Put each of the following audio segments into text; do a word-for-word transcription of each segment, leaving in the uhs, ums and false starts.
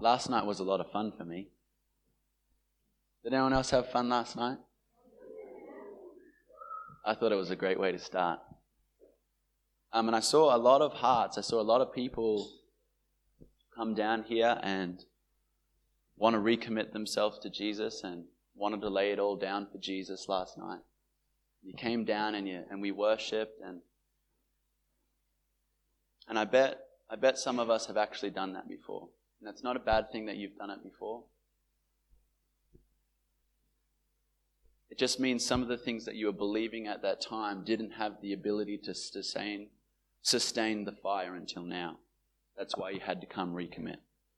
last night was a lot of fun for me. Did anyone else have fun last night? I thought it was a great way to start. Um, and I saw a lot of hearts. I saw a lot of people come down here and want to recommit themselves to Jesus and wanted to lay it all down for Jesus last night. You came down and you and we worshipped, and and I bet I bet some of us have actually done that before. And that's not a bad thing that you've done it before. It just means some of the things that you were believing at that time didn't have the ability to sustain sustain the fire until now. That's why you had to come recommit.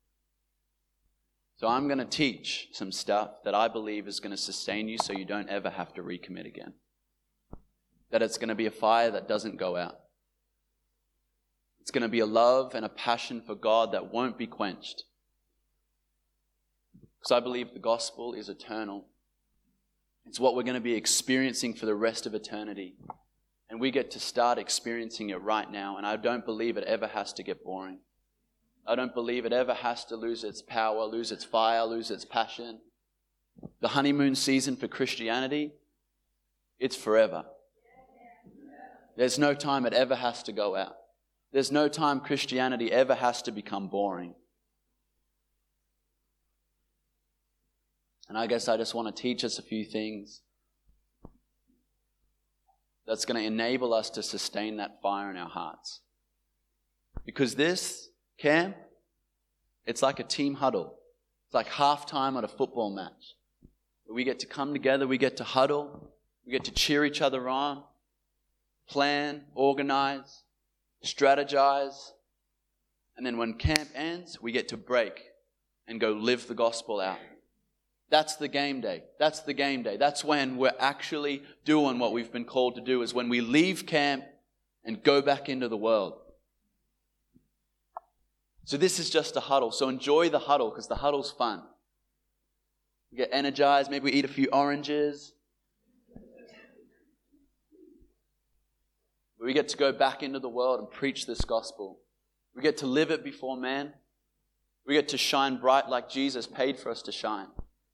So I'm going to teach some stuff that I believe is going to sustain you so you don't ever have to recommit again. That it's going to be a fire that doesn't go out. It's going to be a love and a passion for God that won't be quenched. Because I believe the gospel is eternal. It's what we're going to be experiencing for the rest of eternity. And we get to start experiencing it right now. And I don't believe it ever has to get boring. I don't believe it ever has to lose its power, lose its fire, lose its passion. The honeymoon season for Christianity, it's forever. There's no time it ever has to go out. There's no time Christianity ever has to become boring. And I guess I just want to teach us a few things that's going to enable us to sustain that fire in our hearts. Because this camp, it's like a team huddle. It's like halftime at a football match. We get to come together, we get to huddle, we get to cheer each other on, plan, organize, strategize, and then when camp ends, we get to break and go live the gospel out. That's the game day. That's the game day. That's when we're actually doing what we've been called to do, is when we leave camp and go back into the world. So this is just a huddle. So enjoy the huddle, because the huddle's fun. We get energized. Maybe we eat a few oranges. We get to go back into the world and preach this gospel. We get to live it before man. We get to shine bright like Jesus paid for us to shine.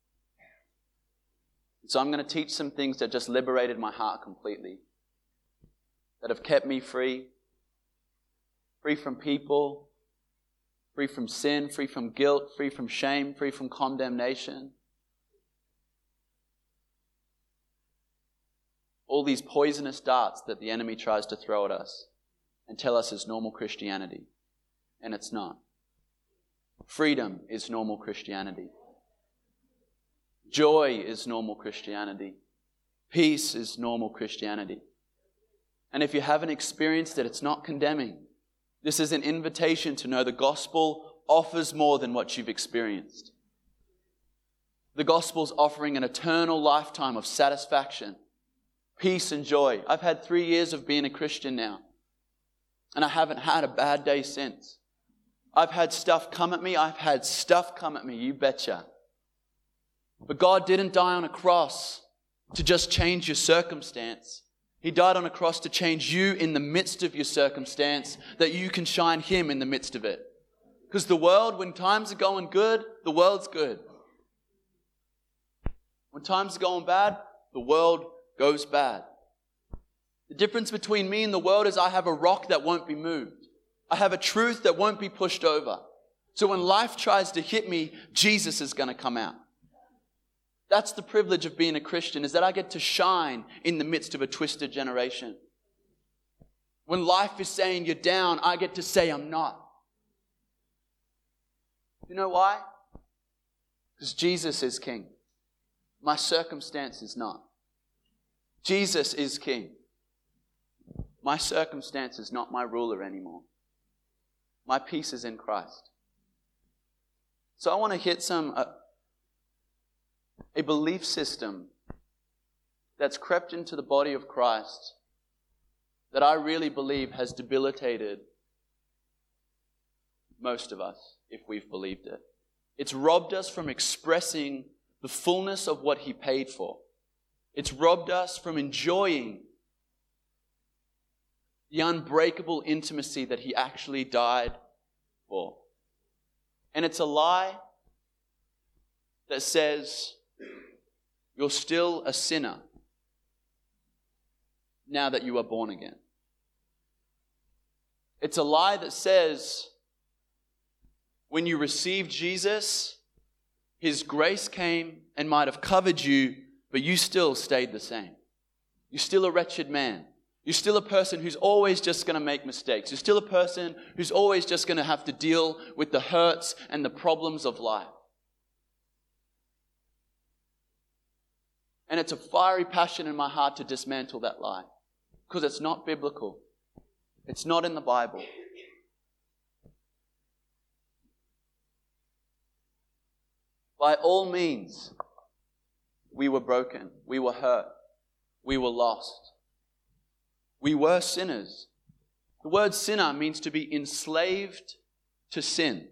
So I'm going to teach some things that just liberated my heart completely. That have kept me free. Free from people. Free from sin. Free from guilt. Free from shame. Free from condemnation. All these poisonous darts that the enemy tries to throw at us and tell us is normal Christianity. And it's not. Freedom is normal Christianity. Joy is normal Christianity. Peace is normal Christianity. And if you haven't experienced it, it's not condemning. This is an invitation to know the gospel offers more than what you've experienced. The gospel's offering an eternal lifetime of satisfaction, peace and joy. I've had three years of being a Christian now, and I haven't had a bad day since. I've had stuff come at me. I've had stuff come at me, you betcha. But God didn't die on a cross to just change your circumstance. He died on a cross to change you in the midst of your circumstance, that you can shine Him in the midst of it. Because the world, when times are going good, the world's good. When times are going bad, the world goes bad. The difference between me and the world is I have a rock that won't be moved. I have a truth that won't be pushed over. So when life tries to hit me, Jesus is going to come out. That's the privilege of being a Christian, is that I get to shine in the midst of a twisted generation. When life is saying you're down, I get to say I'm not. You know why? Because Jesus is King. My circumstance is not. Jesus is King. My circumstance is not my ruler anymore. My peace is in Christ. So I want to hit some... Uh, a belief system that's crept into the body of Christ that I really believe has debilitated most of us, if we've believed it. It's robbed us from expressing the fullness of what He paid for. It's robbed us from enjoying the unbreakable intimacy that He actually died for. And it's a lie that says you're still a sinner now that you are born again. It's a lie that says when you received Jesus, His grace came and might have covered you, but you still stayed the same. You're still a wretched man. You're still a person who's always just going to make mistakes. You're still a person who's always just going to have to deal with the hurts and the problems of life. And it's a fiery passion in my heart to dismantle that lie, because it's not biblical. It's not in the Bible. By all means, we were broken. We were hurt. We were lost. We were sinners. The word sinner means to be enslaved to sin.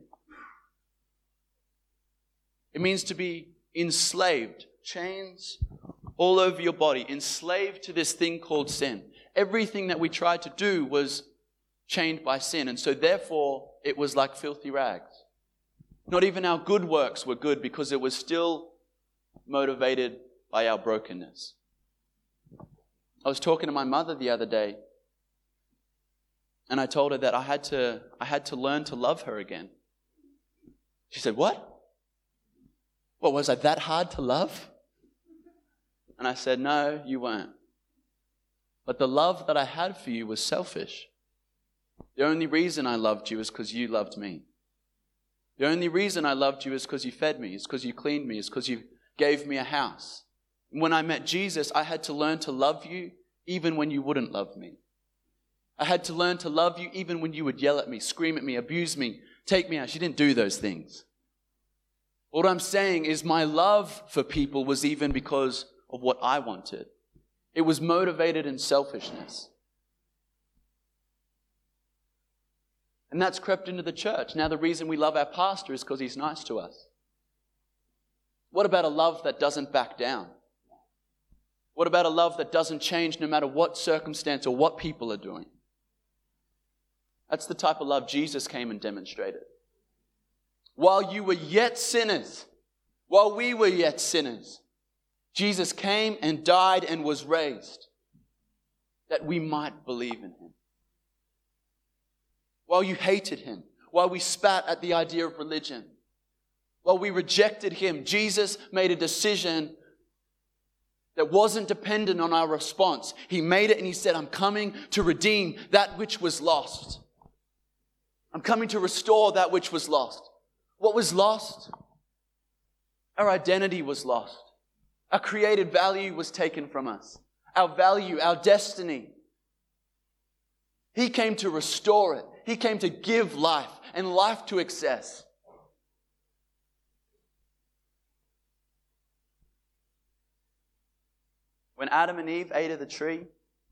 It means to be enslaved, chains all over your body, enslaved to this thing called sin. Everything that we tried to do was chained by sin, and so therefore it was like filthy rags. Not even our good works were good because it was still motivated by our brokenness. I was talking to my mother the other day, and I told her that I had to I had to learn to love her again. She said, "What? What, was I that hard to love?" And I said, "No, you weren't. But the love that I had for you was selfish. The only reason I loved you is because you loved me. The only reason I loved you is because you fed me, is because you cleaned me, is because you gave me a house. When I met Jesus, I had to learn to love you even when you wouldn't love me. I had to learn to love you even when you would yell at me, scream at me, abuse me, take me out." She didn't do those things. What I'm saying is my love for people was even because of what I wanted. It was motivated in selfishness. And that's crept into the church. Now the reason we love our pastor is because he's nice to us. What about a love that doesn't back down? What about a love that doesn't change no matter what circumstance or what people are doing? That's the type of love Jesus came and demonstrated. While you were yet sinners, while we were yet sinners, Jesus came and died and was raised that we might believe in Him. While you hated Him, while we spat at the idea of religion, while we rejected Him, Jesus made a decision that wasn't dependent on our response. He made it and He said, "I'm coming to redeem that which was lost. I'm coming to restore that which was lost." What was lost? Our identity was lost. Our created value was taken from us. Our value, our destiny. He came to restore it. He came to give life and life to excess. When Adam and Eve ate of the tree,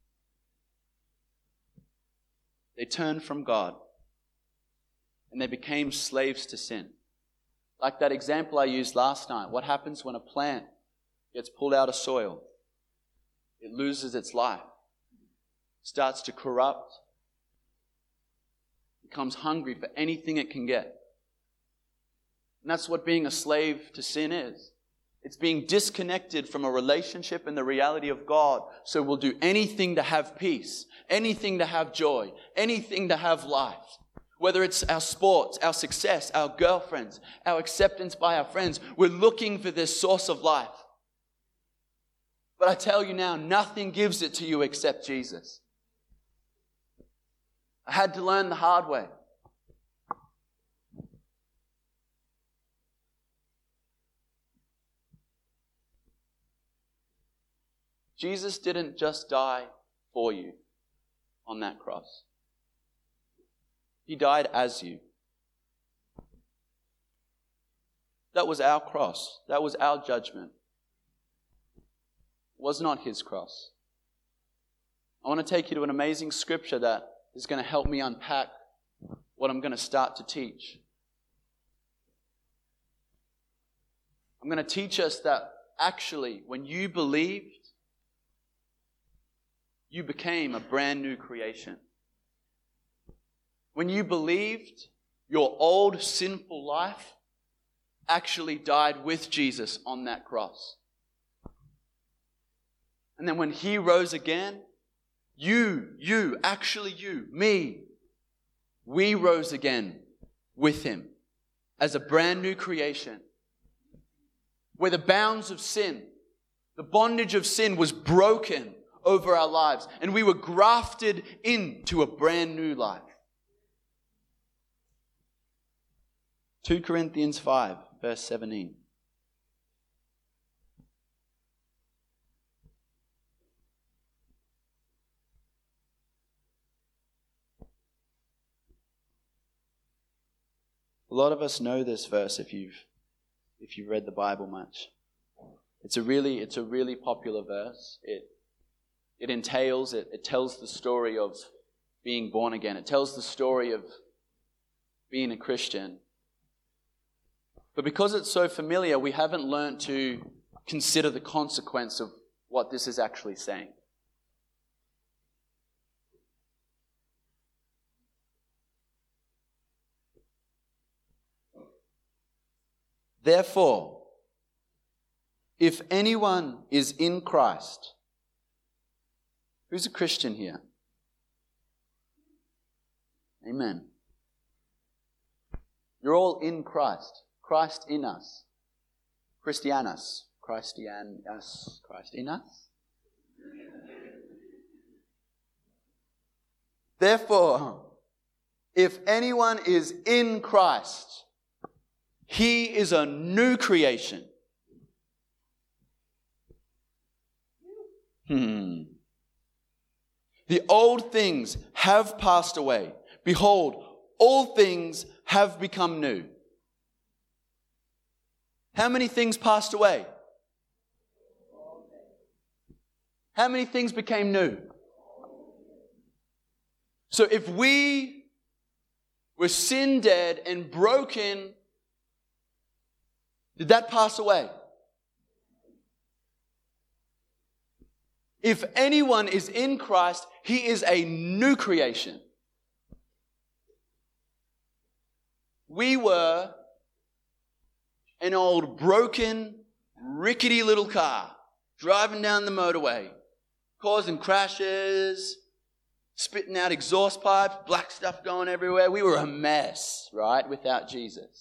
they turned from God and they became slaves to sin. Like that example I used last night. What happens when a plant gets pulled out of soil? It loses its life, starts to corrupt, becomes hungry for anything it can get. And that's what being a slave to sin is. It's being disconnected from a relationship and the reality of God. So we'll do anything to have peace, anything to have joy, anything to have life. Whether it's our sports, our success, our girlfriends, our acceptance by our friends, we're looking for this source of life. But I tell you now, nothing gives it to you except Jesus. I had to learn the hard way. Jesus didn't just die for you on that cross. He died as you. That was our cross. That was our judgment. It was not His cross. I want to take you to an amazing scripture that is going to help me unpack what I'm going to start to teach. I'm going to teach us that actually, when you believed, you became a brand new creation. When you believed, your old sinful life actually died with Jesus on that cross. And then when He rose again, you, you, actually you, me, we rose again with Him as a brand new creation, where the bounds of sin, the bondage of sin was broken over our lives, and we were grafted into a brand new life. Second Corinthians five, verse seventeen. A lot of us know this verse if you've if you've read the Bible much. It's a really it's a really popular verse. It it entails it it tells the story of being born again. It tells the story of being a Christian. But because it's so familiar, we haven't learned to consider the consequence of what this is actually saying. Therefore, if anyone is in Christ, who's a Christian here? Amen. You're all in Christ. Christ in us. Christianus. Christianus. Christ in us. Therefore, if anyone is in Christ, he is a new creation. Hmm. The old things have passed away. Behold, all things have become new. How many things passed away? How many things became new? So if we were sin dead and broken, did that pass away? If anyone is in Christ, he is a new creation. We were an old, broken, rickety little car driving down the motorway, causing crashes, spitting out exhaust pipes, black stuff going everywhere. We were a mess, right, without Jesus.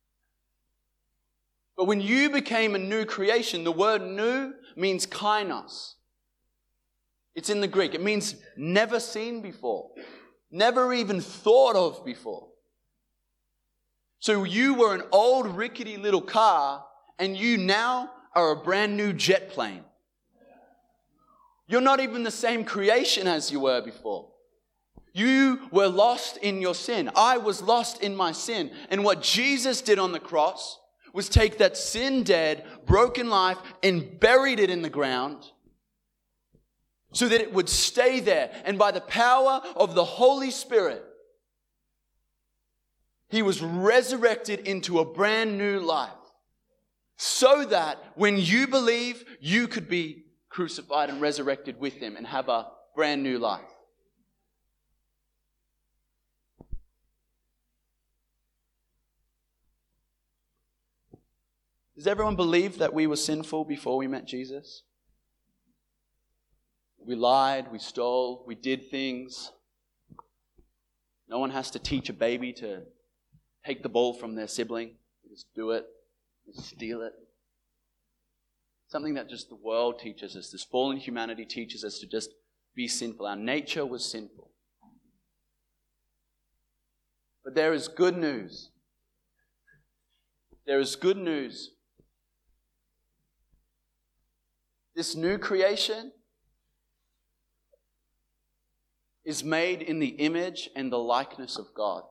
But when you became a new creation, the word new means kainos. It's in the Greek. It means never seen before, never even thought of before. So you were an old rickety little car, and you now are a brand new jet plane. You're not even the same creation as you were before. You were lost in your sin. I was lost in my sin. And what Jesus did on the cross was take that sin-dead, broken life and buried it in the ground so that it would stay there. And by the power of the Holy Spirit, He was resurrected into a brand new life so that when you believe, you could be crucified and resurrected with Him and have a brand new life. Does everyone believe that we were sinful before we met Jesus? We lied, we stole, we did things. No one has to teach a baby to take the ball from their sibling. They just do it. They steal it. Something that just the world teaches us. This fallen humanity teaches us to just be sinful. Our nature was sinful. But there is good news. There is good news. This new creation is made in the image and the likeness of God.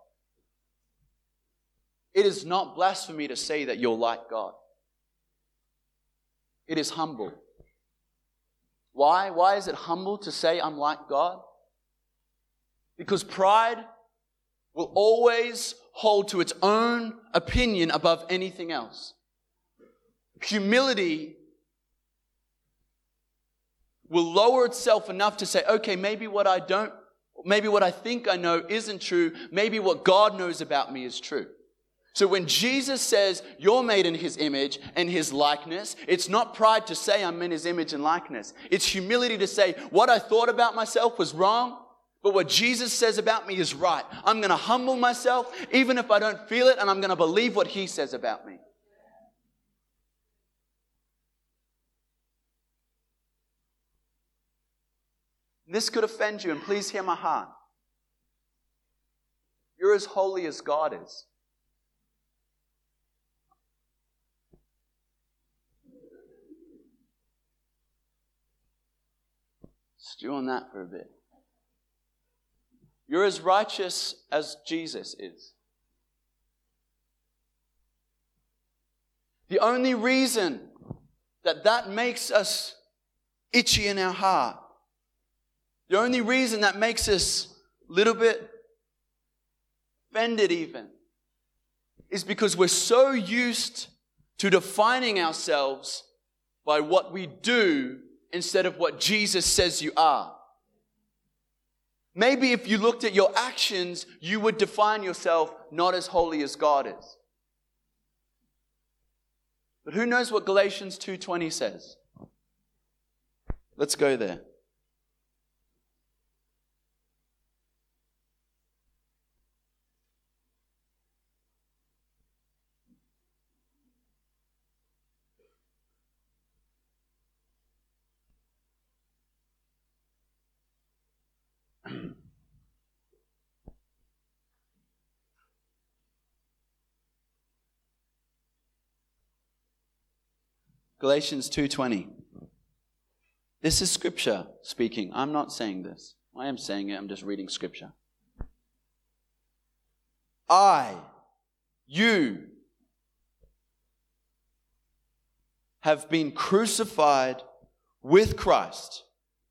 It is not blasphemy to say that you're like God. It is humble. Why? Why is it humble to say I'm like God? Because pride will always hold to its own opinion above anything else. Humility will lower itself enough to say, okay, maybe what I don't, Maybe what I think I know isn't true. Maybe what God knows about me is true. So when Jesus says you're made in His image and His likeness, it's not pride to say I'm in His image and likeness. It's humility to say what I thought about myself was wrong, but what Jesus says about me is right. I'm going to humble myself even if I don't feel it, and I'm going to believe what He says about me. This could offend you, and please hear my heart. You're as holy as God is. Stew on that for a bit. You're as righteous as Jesus is. The only reason that that makes us itchy in our heart, the only reason that makes us a little bit offended even, is because we're so used to defining ourselves by what we do instead of what Jesus says you are. Maybe if you looked at your actions, you would define yourself not as holy as God is. But who knows what Galatians two twenty says? Let's go there. Galatians two twenty. This is Scripture speaking. I'm not saying this. I am saying it. I'm just reading Scripture. I, you, have been crucified with Christ.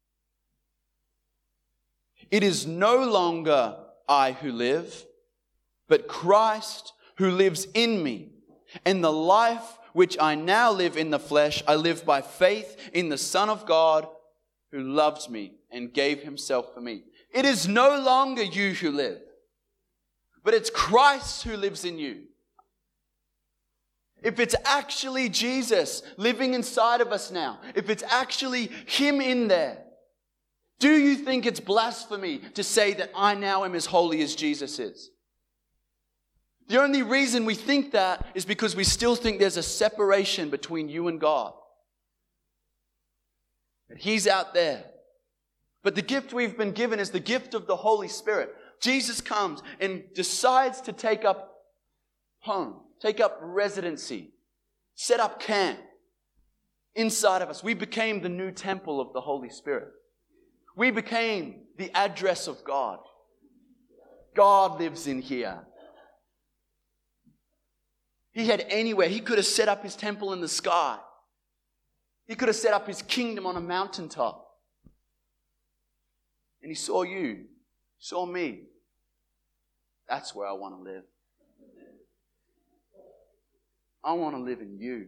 It is no longer I who live, but Christ who lives in me. And the life which I now live in the flesh, I live by faith in the Son of God who loves me and gave Himself for me. It is no longer you who live, but it's Christ who lives in you. If it's actually Jesus living inside of us now, if it's actually Him in there, do you think it's blasphemy to say that I now am as holy as Jesus is? The only reason we think that is because we still think there's a separation between you and God. That He's out there. But the gift we've been given is the gift of the Holy Spirit. Jesus comes and decides to take up home, take up residency, set up camp inside of us. We became the new temple of the Holy Spirit. We became the address of God. God lives in here. He had anywhere. He could have set up His temple in the sky. He could have set up His kingdom on a mountaintop. And He saw you, saw me. That's where I want to live. I want to live in you.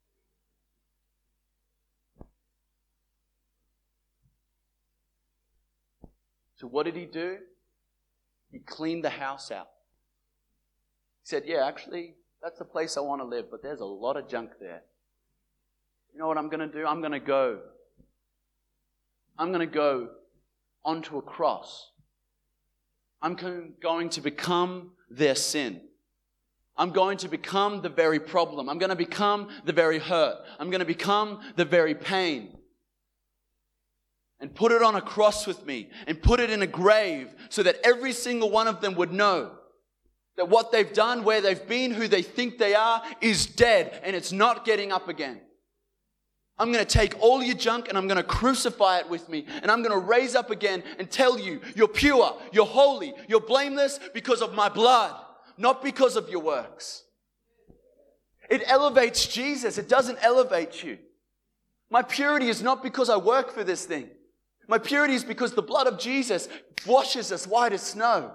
So what did He do? He cleaned the house out. He said, yeah, actually, that's the place I want to live, but there's a lot of junk there. You know what I'm going to do? I'm going to go. I'm going to go onto a cross. I'm going to become their sin. I'm going to become the very problem. I'm going to become the very hurt. I'm going to become the very pain. And put it on a cross with me. And put it in a grave so that every single one of them would know that what they've done, where they've been, who they think they are, is dead. And it's not getting up again. I'm going to take all your junk and I'm going to crucify it with me. And I'm going to raise up again and tell you, you're pure, you're holy, you're blameless because of my blood, not because of your works. It elevates Jesus. It doesn't elevate you. My purity is not because I work for this thing. My purity is because the blood of Jesus washes us white as snow.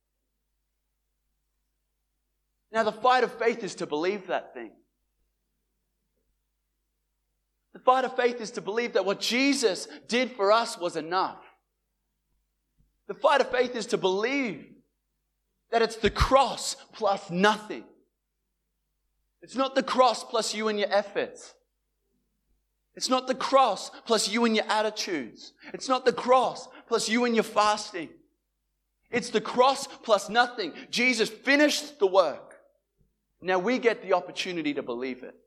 Now the fight of faith is to believe that thing. The fight of faith is to believe that what Jesus did for us was enough. The fight of faith is to believe that it's the cross plus nothing. It's not the cross plus you and your efforts. It's not the cross plus you and your attitudes. It's not the cross plus you and your fasting. It's the cross plus nothing. Jesus finished the work. Now we get the opportunity to believe it.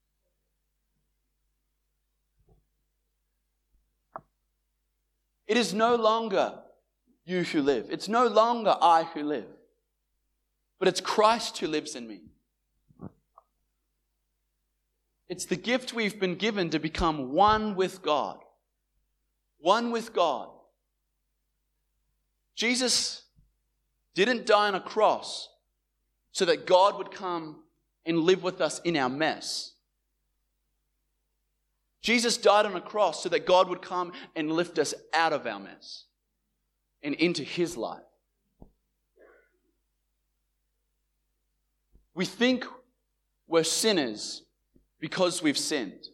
It is no longer you who live. It's no longer I who live. But it's Christ who lives in me. It's the gift we've been given to become one with God. One with God. Jesus didn't die on a cross so that God would come and live with us in our mess. Jesus died on a cross so that God would come and lift us out of our mess and into His life. We think we're sinners because we've sinned.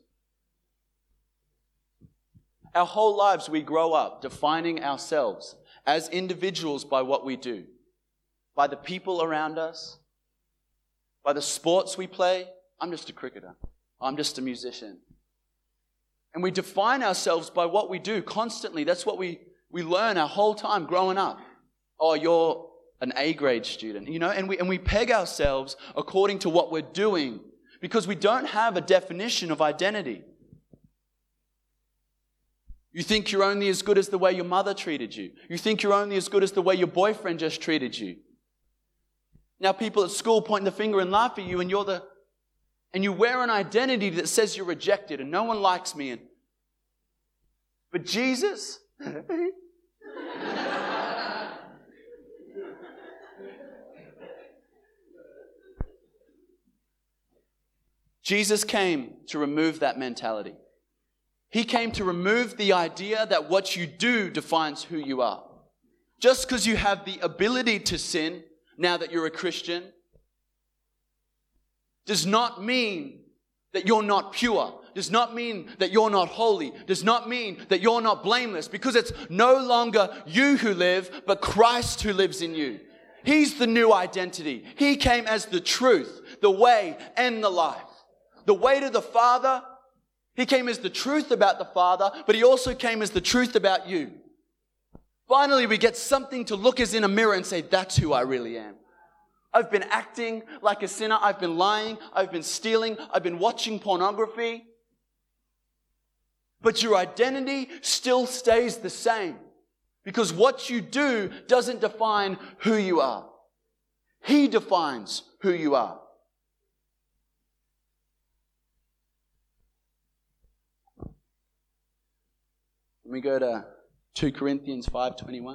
Our whole lives we grow up defining ourselves as individuals by what we do, by the people around us, by the sports we play. I'm just a cricketer. I'm just a musician. And we define ourselves by what we do constantly. That's what we, we learn our whole time growing up. Oh, you're an A-grade student, you know, and we, and we peg ourselves according to what we're doing because we don't have a definition of identity. You think you're only as good as the way your mother treated you. You think you're only as good as the way your boyfriend just treated you. Now people at school point the finger and laugh at you, and you're the, and you wear an identity that says you're rejected and no one likes me. And, but Jesus, Jesus came to remove that mentality. He came to remove the idea that what you do defines who you are. Just because you have the ability to sin now that you're a Christian does not mean that you're not pure, does not mean that you're not holy, does not mean that you're not blameless, because it's no longer you who live, but Christ who lives in you. He's the new identity. He came as the truth, the way, and the life. The way to the Father. He came as the truth about the Father, but He also came as the truth about you. Finally, we get something to look us in a mirror and say, that's who I really am. I've been acting like a sinner. I've been lying. I've been stealing. I've been watching pornography. But your identity still stays the same, because what you do doesn't define who you are. He defines who you are. Let me go to two Corinthians five twenty-one.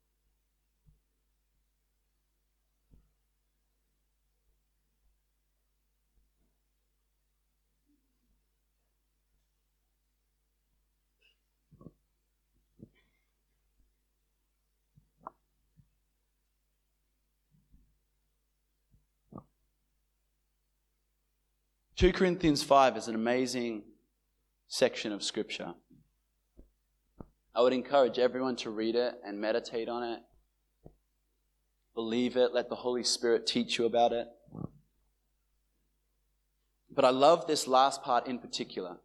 two Corinthians five is an amazing section of Scripture. I would encourage everyone to read it and meditate on it. Believe it. Let the Holy Spirit teach you about it. But I love this last part in particular,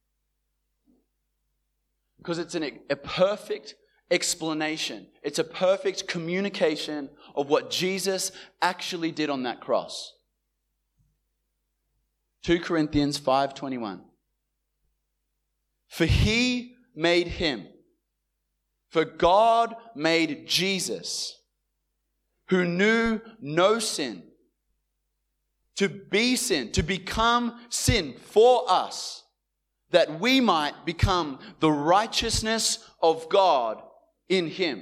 because it's an, a perfect explanation. It's a perfect communication of what Jesus actually did on that cross. two Corinthians five twenty-one. For He made Him. For God made Jesus, who knew no sin, to be sin, to become sin for us, that we might become the righteousness of God in Him.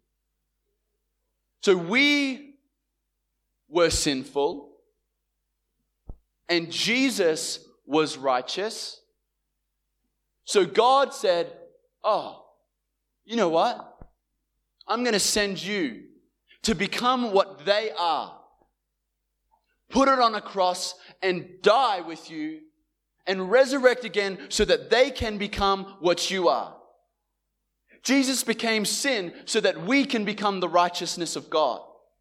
So we were sinful, and Jesus was righteous. So God said, oh, you know what? I'm going to send you to become what they are. Put it on a cross and die with you and resurrect again so that they can become what you are. Jesus became sin so that we can become the righteousness of God.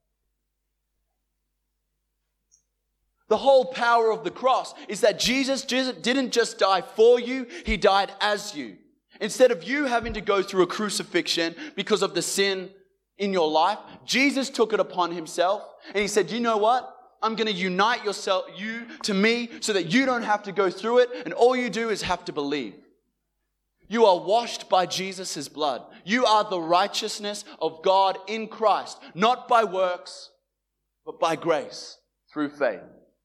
The whole power of the cross is that Jesus didn't just die for you, He died as you. Instead of you having to go through a crucifixion because of the sin in your life, Jesus took it upon Himself and He said, you know what? I'm going to unite yourself, you to me so that you don't have to go through it, and all you do is have to believe. You are washed by Jesus' blood. You are the righteousness of God in Christ, not by works, but by grace through faith.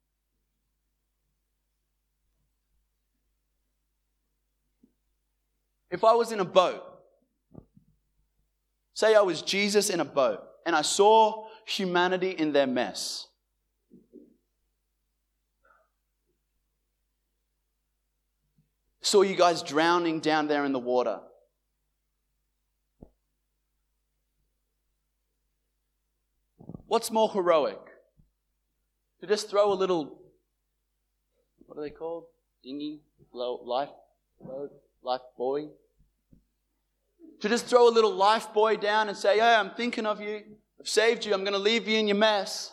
If I was in a boat, say I was Jesus in a boat, and I saw humanity in their mess. Saw you guys drowning down there in the water. What's more heroic? To just throw a little, what are they called? Dinghy? Life boat? Life buoy? To just throw a little life buoy down and say, hey, I'm thinking of you. I've saved you. I'm going to leave you in your mess.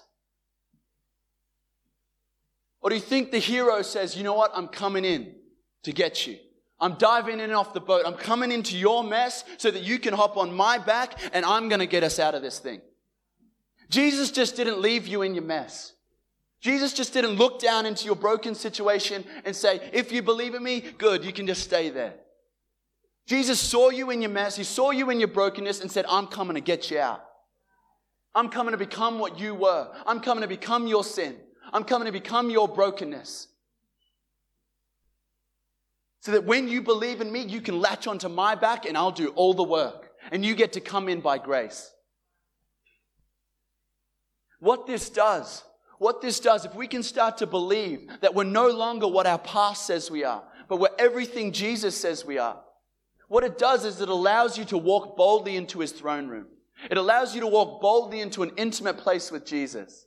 Or do you think the hero says, you know what? I'm coming in to get you. I'm diving in and off the boat. I'm coming into your mess so that you can hop on my back and I'm going to get us out of this thing. Jesus just didn't leave you in your mess. Jesus just didn't look down into your broken situation and say, if you believe in me, good, you can just stay there. Jesus saw you in your mess. He saw you in your brokenness and said, I'm coming to get you out. I'm coming to become what you were. I'm coming to become your sin. I'm coming to become your brokenness. So that when you believe in me, you can latch onto my back and I'll do all the work. And you get to come in by grace. What this does, what this does, if we can start to believe that we're no longer what our past says we are, but we're everything Jesus says we are, what it does is it allows you to walk boldly into His throne room. It allows you to walk boldly into an intimate place with Jesus.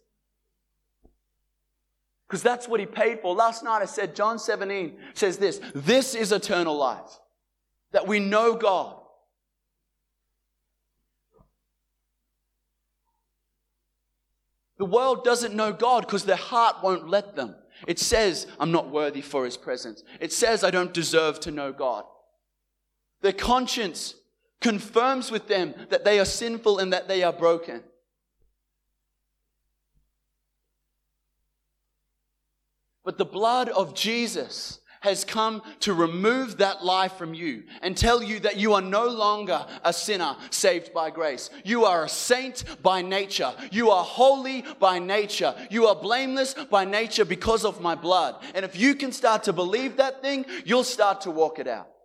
Because that's what He paid for. Last night I said, John seventeen says this, this is eternal life, that we know God. The world doesn't know God because their heart won't let them. It says, I'm not worthy for His presence. It says, I don't deserve to know God. Their conscience confirms with them that they are sinful and that they are broken. But the blood of Jesus has come to remove that lie from you and tell you that you are no longer a sinner saved by grace. You are a saint by nature. You are holy by nature. You are blameless by nature because of my blood. And if you can start to believe that thing, you'll start to walk it out.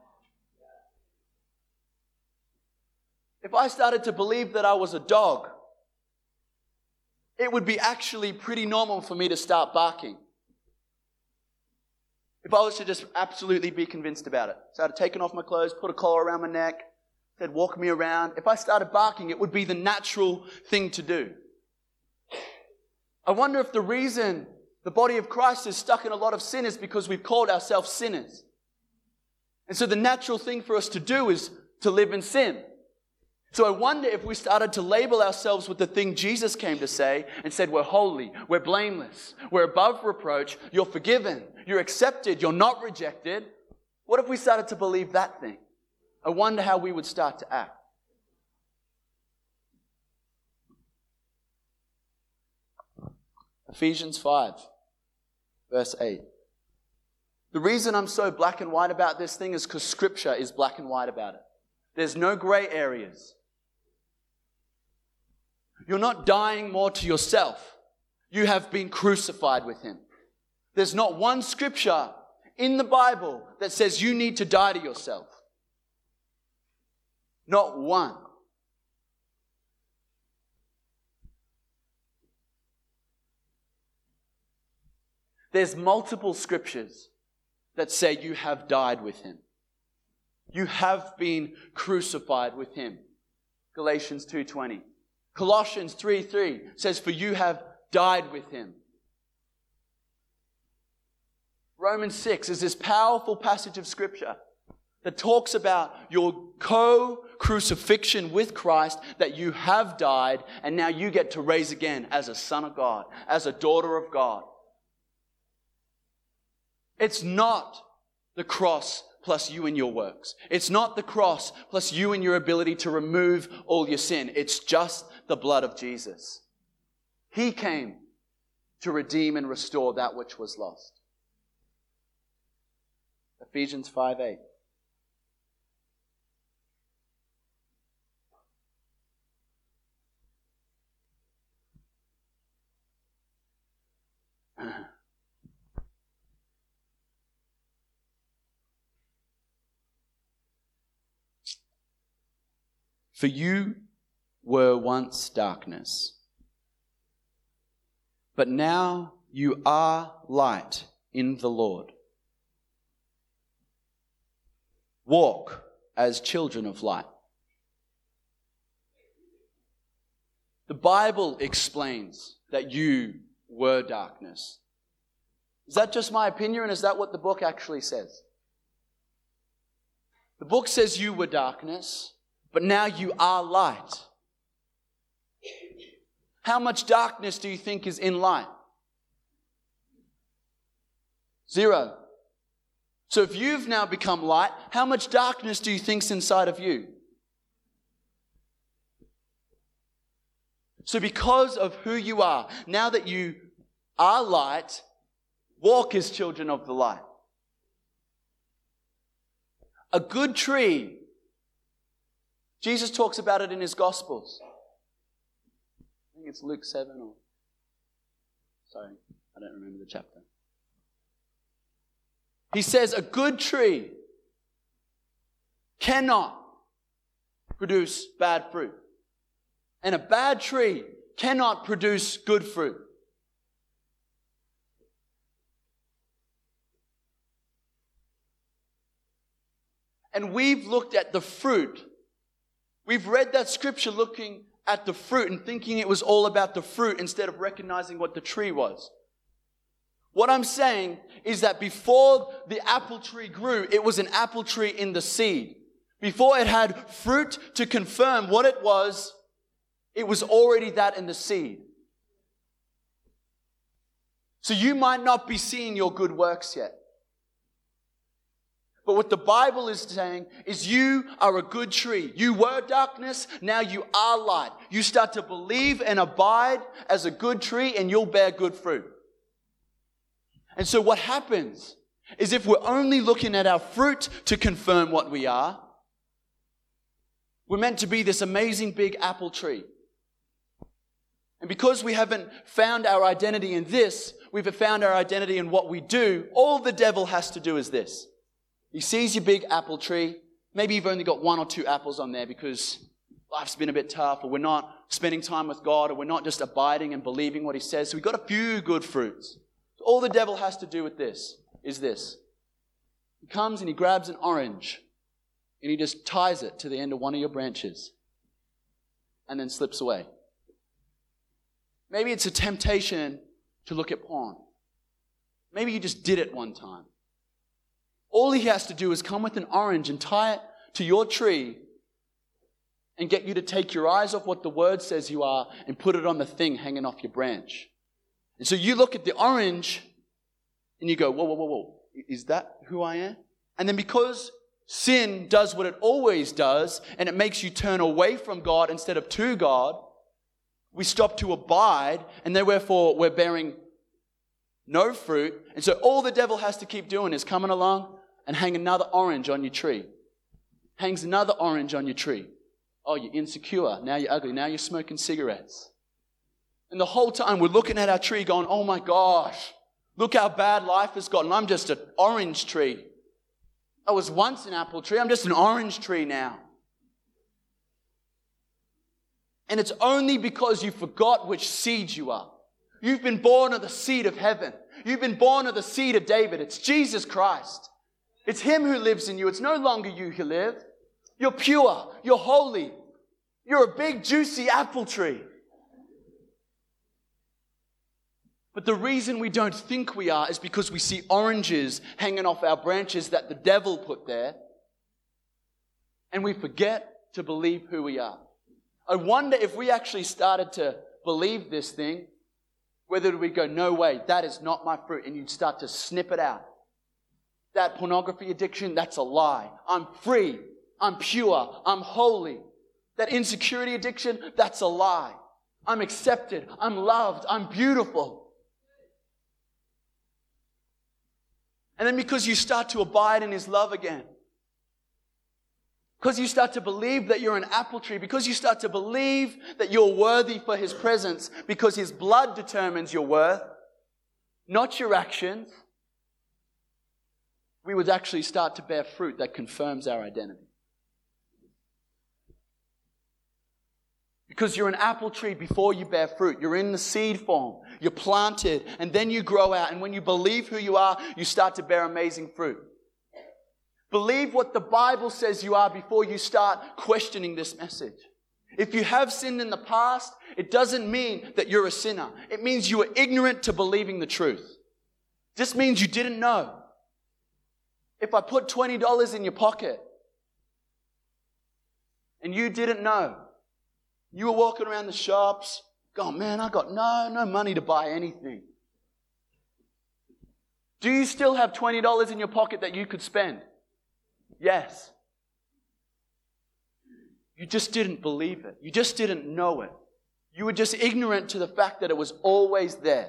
If I started to believe that I was a dog, it would be actually pretty normal for me to start barking. If I was to just absolutely be convinced about it. Started taking off my clothes, put a collar around my neck, said walk me around. If I started barking, it would be the natural thing to do. I wonder if the reason the body of Christ is stuck in a lot of sin is because we've called ourselves sinners. And so the natural thing for us to do is to live in sin. So I wonder if we started to label ourselves with the thing Jesus came to say and said, we're holy, we're blameless, we're above reproach, you're forgiven, you're accepted, you're not rejected. What if we started to believe that thing? I wonder how we would start to act. Ephesians five, verse eight. The reason I'm so black and white about this thing is because Scripture is black and white about it. There's no gray areas. You're not dying more to yourself. You have been crucified with Him. There's not one scripture in the Bible that says you need to die to yourself. Not one. There's multiple scriptures that say you have died with Him. You have been crucified with Him. Galatians two twenty. Colossians three three says, for you have died with Him. Romans six is this powerful passage of Scripture that talks about your co crucifixion with Christ, that you have died, and now you get to raise again as a son of God, as a daughter of God. It's not the cross plus you and your works. It's not the cross plus you and your ability to remove all your sin. It's just the blood of Jesus. He came to redeem and restore that which was lost. Ephesians five eight. For you were once darkness, but now you are light in the Lord. Walk as children of light. The Bible explains that you were darkness. Is that just my opinion, or is that what the book actually says? The book says you were darkness, but now you are light. How much darkness do you think is in light? Zero. So if you've now become light, how much darkness do you think's inside of you? So because of who you are, now that you are light, walk as children of the light. A good tree, Jesus talks about it in his Gospels. I think it's Luke seven or... Sorry, I don't remember the chapter. He says a good tree cannot produce bad fruit. And a bad tree cannot produce good fruit. And we've looked at the fruit. We've read that scripture looking at the fruit and thinking it was all about the fruit instead of recognizing what the tree was. What I'm saying is that before the apple tree grew, it was an apple tree in the seed. Before it had fruit to confirm what it was, it was already that in the seed. So you might not be seeing your good works yet. But what the Bible is saying is you are a good tree. You were darkness, now you are light. You start to believe and abide as a good tree and you'll bear good fruit. And so what happens is if we're only looking at our fruit to confirm what we are, we're meant to be this amazing big apple tree. And because we haven't found our identity in this, we've found our identity in what we do, all the devil has to do is this. He sees your big apple tree. Maybe you've only got one or two apples on there because life's been a bit tough, or we're not spending time with God, or we're not just abiding and believing what he says. So we've got a few good fruits. So all the devil has to do with this is this. He comes and he grabs an orange and he just ties it to the end of one of your branches and then slips away. Maybe it's a temptation to look at porn. Maybe you just did it one time. All he has to do is come with an orange and tie it to your tree and get you to take your eyes off what the word says you are and put it on the thing hanging off your branch. And so you look at the orange and you go, whoa, whoa, whoa, whoa, is that who I am? And then because sin does what it always does and it makes you turn away from God instead of to God, we stop to abide and therefore we're bearing no fruit. And so all the devil has to keep doing is coming along and hang another orange on your tree. Hangs another orange on your tree. Oh, you're insecure. Now you're ugly. Now you're smoking cigarettes. And the whole time we're looking at our tree going, oh my gosh, look how bad life has gotten. I'm just an orange tree. I was once an apple tree. I'm just an orange tree now. And it's only because you forgot which seed you are. You've been born of the seed of heaven. You've been born of the seed of David. It's Jesus Christ. It's him who lives in you. It's no longer you who live. You're pure. You're holy. You're a big, juicy apple tree. But the reason we don't think we are is because we see oranges hanging off our branches that the devil put there. And we forget to believe who we are. I wonder if we actually started to believe this thing, whether we go, no way, that is not my fruit, and you'd start to snip it out. That pornography addiction, that's a lie. I'm free. I'm pure. I'm holy. That insecurity addiction, that's a lie. I'm accepted. I'm loved. I'm beautiful. And then because you start to abide in His love again, because you start to believe that you're an apple tree, because you start to believe that you're worthy for His presence, because His blood determines your worth, not your actions, we would actually start to bear fruit that confirms our identity. Because you're an apple tree before you bear fruit. You're in the seed form. You're planted, and then you grow out. And when you believe who you are, you start to bear amazing fruit. Believe what the Bible says you are before you start questioning this message. If you have sinned in the past, it doesn't mean that you're a sinner. It means you were ignorant to believing the truth. It just means you didn't know. If I put twenty dollars in your pocket and you didn't know, you were walking around the shops, going, man, I got no, no money to buy anything. Do you still have twenty dollars in your pocket that you could spend? Yes. You just didn't believe it. You just didn't know it. You were just ignorant to the fact that it was always there.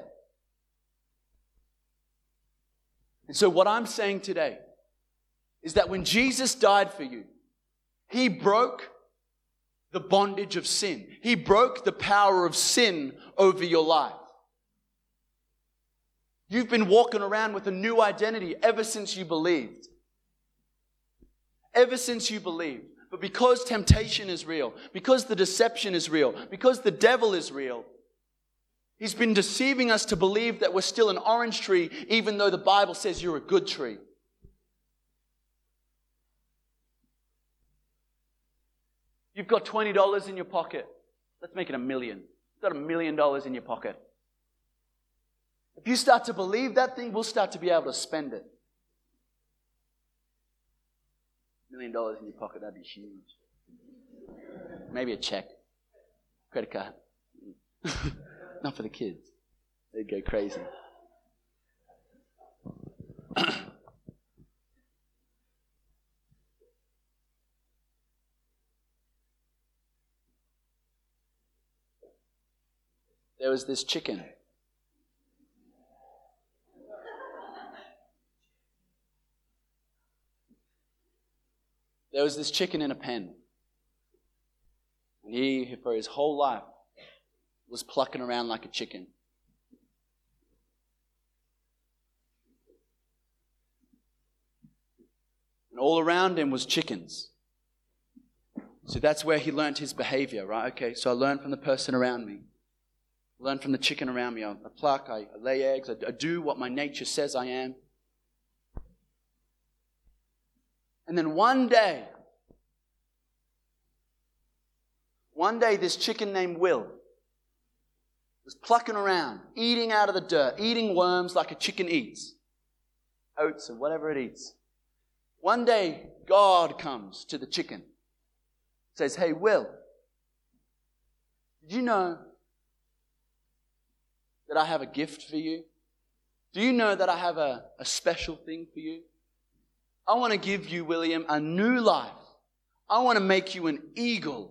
And so what I'm saying today is that when Jesus died for you, He broke the bondage of sin. He broke the power of sin over your life. You've been walking around with a new identity ever since you believed. Ever since you believed. But because temptation is real, because the deception is real, because the devil is real, he's been deceiving us to believe that we're still an orange tree, even though the Bible says you're a good tree. You've got twenty dollars in your pocket. Let's make it a million. You've got a million dollars in your pocket. If you start to believe that thing, we'll start to be able to spend it. Million dollars in your pocket, that'd be huge. Maybe a check. Credit card. Not for the kids. They'd go crazy. There was this chicken. There was this chicken in a pen. And he, for his whole life, was plucking around like a chicken. And all around him was chickens. So that's where he learned his behavior, right? Okay, so I learned from the person around me. I learn from the chicken around me. I pluck, I lay eggs, I do what my nature says I am. And then one day, one day this chicken named Will was plucking around, eating out of the dirt, eating worms like a chicken eats. Oats and whatever it eats. One day, God comes to the chicken. Says, hey, Will, did you know that I have a gift for you? Do you know that I have a, a special thing for you? I want to give you, William, a new life. I want to make you an eagle.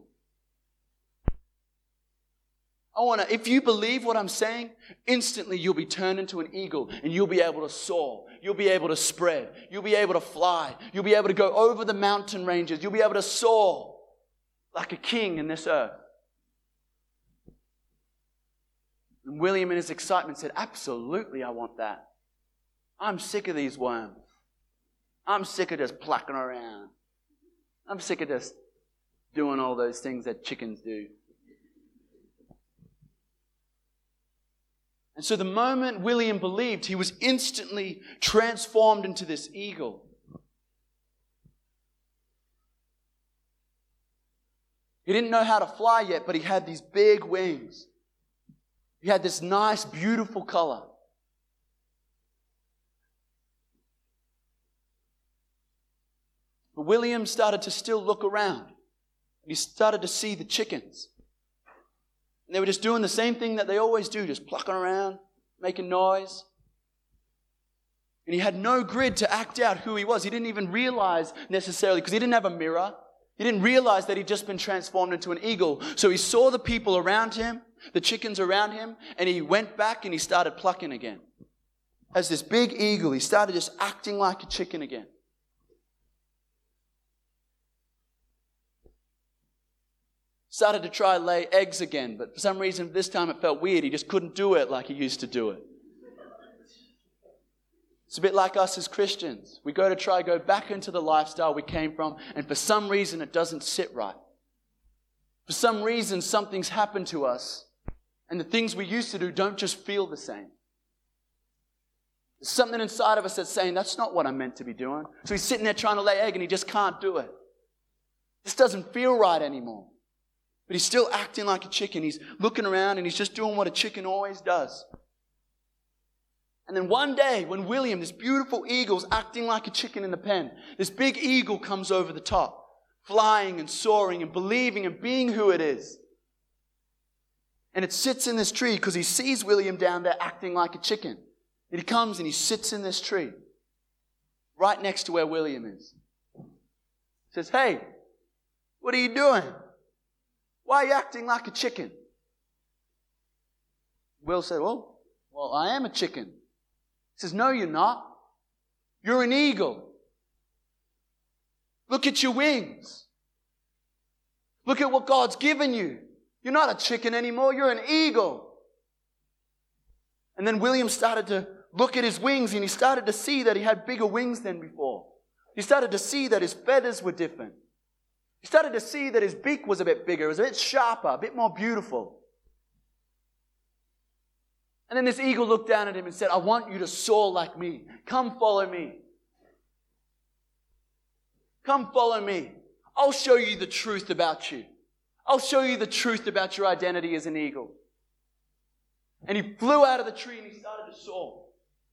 I want to, if you believe what I'm saying, instantly you'll be turned into an eagle and you'll be able to soar. You'll be able to spread. You'll be able to fly. You'll be able to go over the mountain ranges. You'll be able to soar like a king in this earth. And William, in his excitement, said, absolutely, I want that. I'm sick of these worms. I'm sick of just plucking around. I'm sick of just doing all those things that chickens do. And so the moment William believed, he was instantly transformed into this eagle. He didn't know how to fly yet, but he had these big wings. He had this nice, beautiful color. But William started to still look around. And he started to see the chickens. And they were just doing the same thing that they always do, just plucking around, making noise. And he had no grid to act out who he was. He didn't even realize necessarily, because he didn't have a mirror. He didn't realize that he'd just been transformed into an eagle. So he saw the people around him, the chickens around him, and he went back and he started plucking again. As this big eagle, he started just acting like a chicken again. Started to try lay eggs again, but for some reason this time it felt weird. He just couldn't do it like he used to do it. It's a bit like us as Christians. We go to try go back into the lifestyle we came from, and for some reason it doesn't sit right. For some reason something's happened to us, and the things we used to do don't just feel the same. There's something inside of us that's saying, that's not what I'm meant to be doing. So he's sitting there trying to lay egg and he just can't do it. This doesn't feel right anymore. But he's still acting like a chicken. He's looking around and he's just doing what a chicken always does. And then one day when William, this beautiful eagle's acting like a chicken in the pen, this big eagle comes over the top, flying and soaring and believing and being who it is. And it sits in this tree because he sees William down there acting like a chicken. And he comes and he sits in this tree, right next to where William is. He says, "Hey, what are you doing? Why are you acting like a chicken?" Will said, well, well, I am a chicken. He says, "No, you're not. You're an eagle. Look at your wings. Look at what God's given you. You're not a chicken anymore. You're an eagle." And then William started to look at his wings and he started to see that he had bigger wings than before. He started to see that his feathers were different. He started to see that his beak was a bit bigger, it was a bit sharper, a bit more beautiful. And then this eagle looked down at him and said, "I want you to soar like me. Come follow me. Come follow me. I'll show you the truth about you. I'll show you the truth about your identity as an eagle." And he flew out of the tree and he started to soar.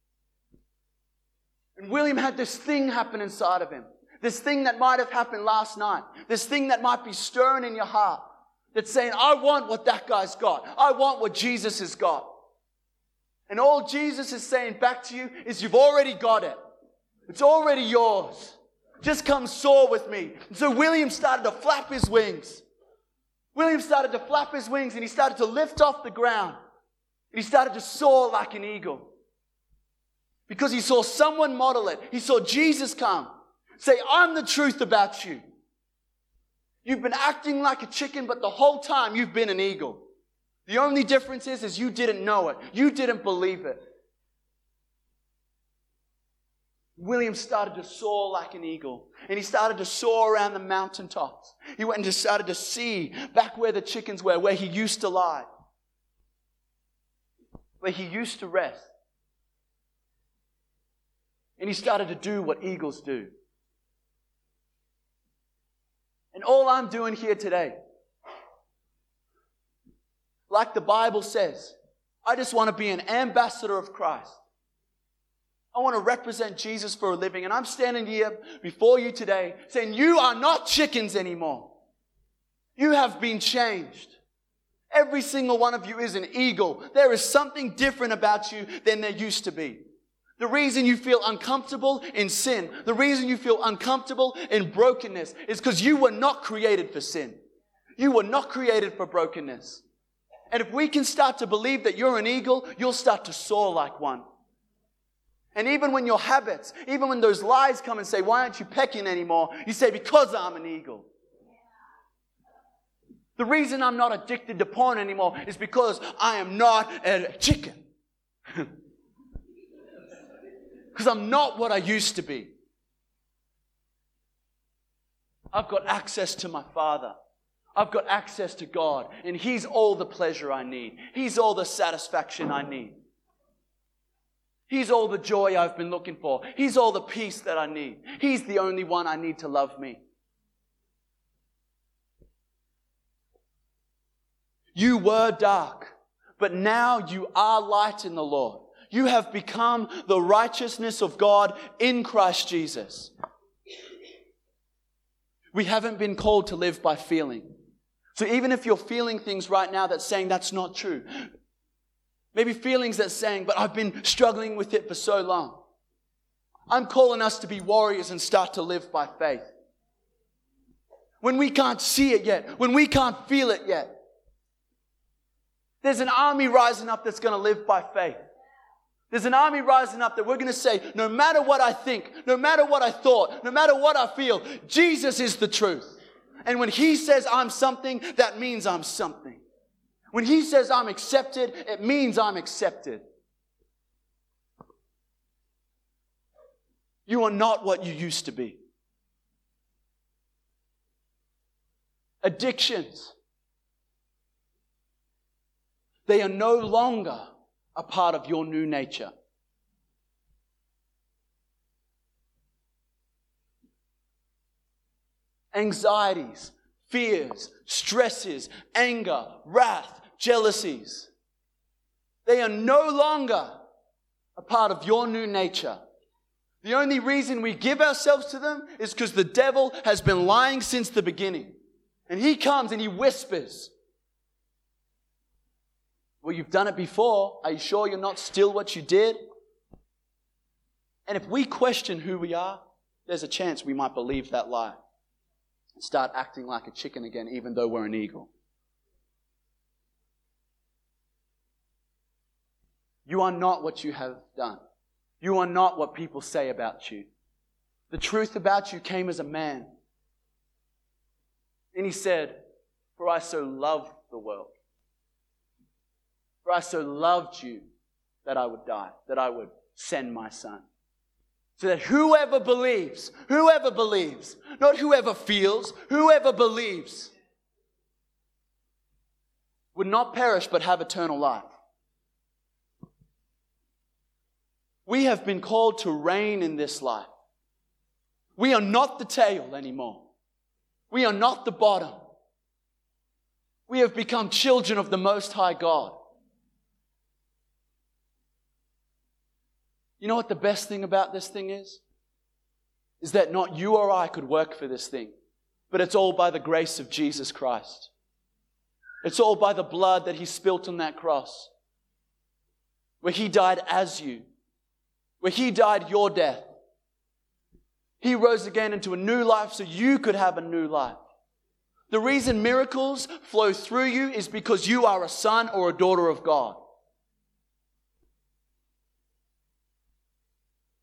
And William had this thing happen inside of him. This thing that might have happened last night. This thing that might be stirring in your heart. That's saying, I want what that guy's got. I want what Jesus has got. And all Jesus is saying back to you is you've already got it. It's already yours. Just come soar with me. And so William started to flap his wings. William started to flap his wings and he started to lift off the ground. And he started to soar like an eagle. Because he saw someone model it. He saw Jesus come. Say, I'm the truth about you. You've been acting like a chicken, but the whole time you've been an eagle. The only difference is, is you didn't know it. You didn't believe it. William started to soar like an eagle. And he started to soar around the mountaintops. He went and just started to see back where the chickens were, where he used to lie. Where he used to rest. And he started to do what eagles do. And all I'm doing here today, like the Bible says, I just want to be an ambassador of Christ. I want to represent Jesus for a living. And I'm standing here before you today saying, you are not chickens anymore. You have been changed. Every single one of you is an eagle. There is something different about you than there used to be. The reason you feel uncomfortable in sin, the reason you feel uncomfortable in brokenness is because you were not created for sin. You were not created for brokenness. And if we can start to believe that you're an eagle, you'll start to soar like one. And even when your habits, even when those lies come and say, why aren't you pecking anymore? You say, because I'm an eagle. The reason I'm not addicted to porn anymore is because I am not a chicken. Because I'm not what I used to be. I've got access to my Father. I've got access to God. And He's all the pleasure I need. He's all the satisfaction I need. He's all the joy I've been looking for. He's all the peace that I need. He's the only one I need to love me. You were dark, but now you are light in the Lord. You have become the righteousness of God in Christ Jesus. We haven't been called to live by feeling. So even if you're feeling things right now that's saying that's not true, maybe feelings that's saying, but I've been struggling with it for so long, I'm calling us to be warriors and start to live by faith. When we can't see it yet, when we can't feel it yet, there's an army rising up that's going to live by faith. There's an army rising up that we're going to say, no matter what I think, no matter what I thought, no matter what I feel, Jesus is the truth. And when He says I'm something, that means I'm something. When He says I'm accepted, it means I'm accepted. You are not what you used to be. Addictions, they are no longer a part of your new nature. Anxieties, fears, stresses, anger, wrath, jealousies, they are no longer a part of your new nature. The only reason we give ourselves to them is because the devil has been lying since the beginning. And he comes and he whispers, well, you've done it before. Are you sure you're not still what you did? And if we question who we are, there's a chance we might believe that lie and start acting like a chicken again, even though we're an eagle. You are not what you have done. You are not what people say about you. The truth about you came as a man. And He said, for I so loved the world. For I so loved you that I would die, that I would send my Son. So that whoever believes, whoever believes, not whoever feels, whoever believes, would not perish but have eternal life. We have been called to reign in this life. We are not the tail anymore. We are not the bottom. We have become children of the Most High God. You know what the best thing about this thing is? Is that not you or I could work for this thing, but it's all by the grace of Jesus Christ. It's all by the blood that He spilt on that cross, where He died as you, where He died your death. He rose again into a new life so you could have a new life. The reason miracles flow through you is because you are a son or a daughter of God.